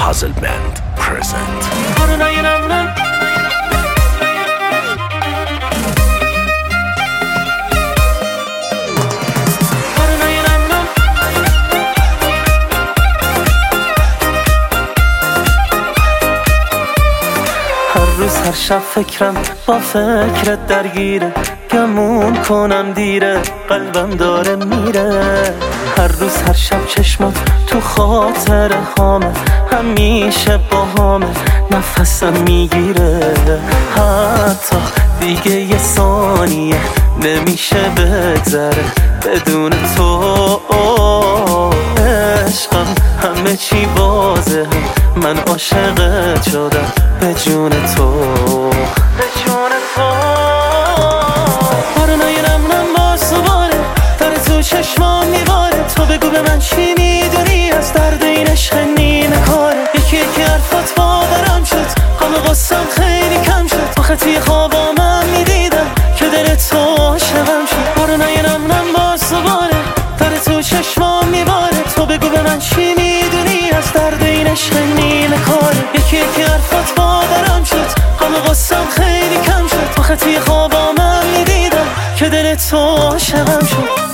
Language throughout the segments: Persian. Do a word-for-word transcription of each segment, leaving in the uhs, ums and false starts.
Puzzle Band present. هر روز هر شب فکرم با فکرت درگیره، گمون کنم دیره، قلبم داره میره. هر روز هر شب چشمات تو خاطر هامه، همیشه با هامه نفسم میگیره. حتی دیگه یه ثانیه نمیشه بگذره بدون تو. عشقم همه چی واضحه، من عاشقت شدم به جون تو، به جون تو. بارونای نم نم باز دوباره داره تو چشمان میباره. تو بگو به من چی میدونی از درد این عشق نیمه کاره. یکی یکی حرفات باورم شد، همه قصم خیلی کم شد. آخه توی خوابام من میدیدم که دل تو عاشقم شد. بارونای نم نم باز دوباره داره تو چشمان میباره. تو بگو به من چی میدونی از درد این عشق نیمه کاره. یکی یکی حرفات باورم شد، همه قصم خیلی کم شد. آخه توی خوابام من میدیدم که دل تو عاشقم شد.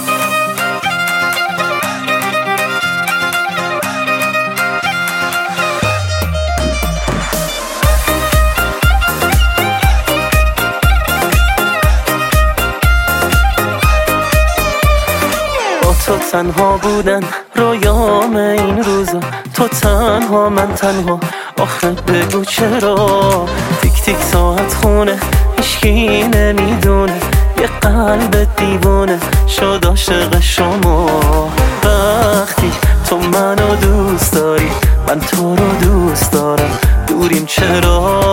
تو تنها بودن رویام این روزا، تو تنها من تنها. آخه بگو چرا تیک تیک ساعت خونه هیچکی نمیدونه. یه قلب دیوونه شد عاشق شما. وقتی تو منو دوست داری من تو رو دوست دارم، دوریم چرا؟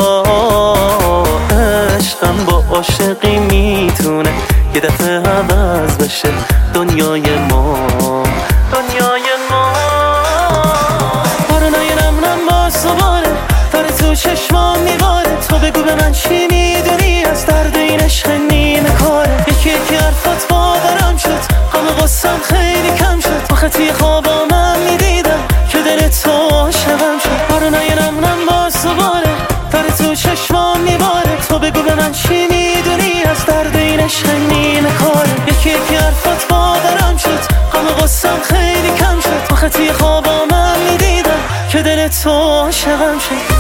عشقم با عاشقی میتونه یه دفعه عوض بشه دنیای ما، دنیای ما. بارونای نم نم باز دوباره داره تو چشمان میباره. تو بگو به من چی میدونی از درد این عشق نیمه کاره. یکی یکی حرفات باورم شد، همه قصم خیلی کم شد. آخه توی خوابام من میدیدم که دل تو عاشقم شد. بارونای نم نم باز دوباره داره تو چشمان میباره. تو بگو به من چی میدونی از درد این عشق نیمه کاره. یکی یکی حرفات باورم شد، همه قصم خیلی کم شد. آخه توی خوابام من میدیدم که دل تو عاشقم شد.